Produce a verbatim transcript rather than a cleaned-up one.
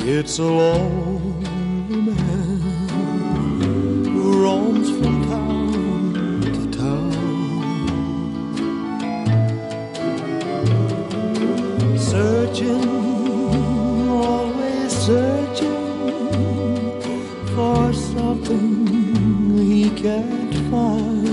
It's a lonely man who roams from town to town, searching, always searching for something he can't find.